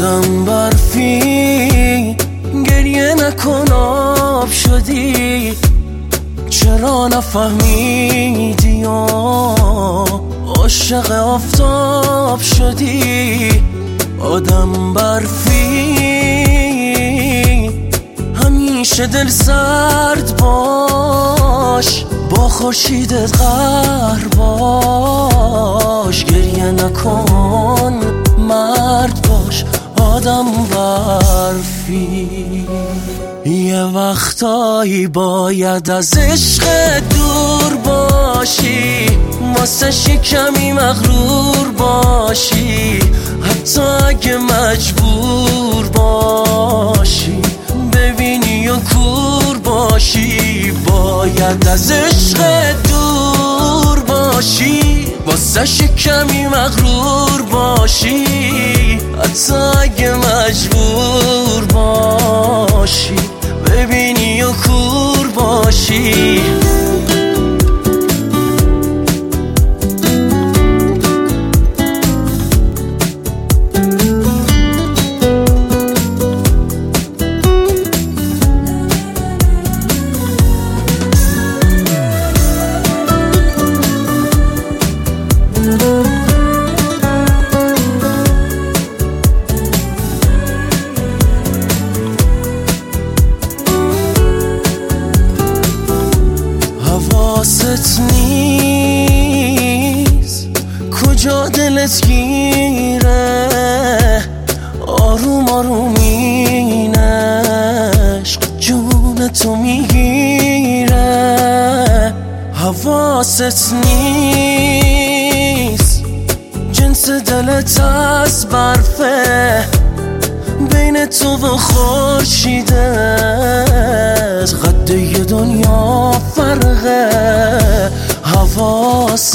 آدم برفی گریه نکن آب شدی، چرا نفهمیدی یا عاشق آفتاب شدی؟ آدم برفی همیشه دل سرد باش، با خورشیدت قهر باش، گریه نکن مرد باش. آدم برفی یه وقتایی باید از عشق دور باشی، واسه کمی مغرور باشی، حتی اگه مجبور باشی ببینی و کور باشی. باید از عشق دور باشی، واسه کمی مغرور باشی، حتی اگه مجبور باشی ببینی و کور باشی. حواست نیست کجا دلت گیره، آروم آروم این عشق جون تو میگیره. حواست نیست جنس دلت از برفه، بین تو و خورشیده قد یه دنیا فرقه. حواست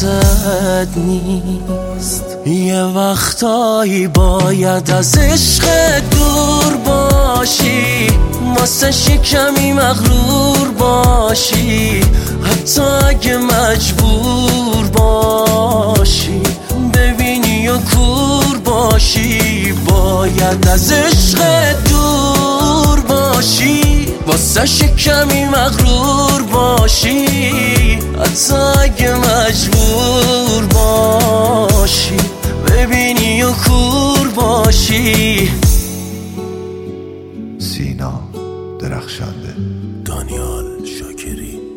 نیست یه وقتایی باید از عشق دور باشی، واسه کمی مغرور باشی، حتی اگه مجبور باشی ببینی و کور باشی. باید از عشق دور باشی، واسه کمی مغرور باشی، حتی اگه مجبور باشی ببینی و کور باشی. سینا درخشنده، دانیال شاکری.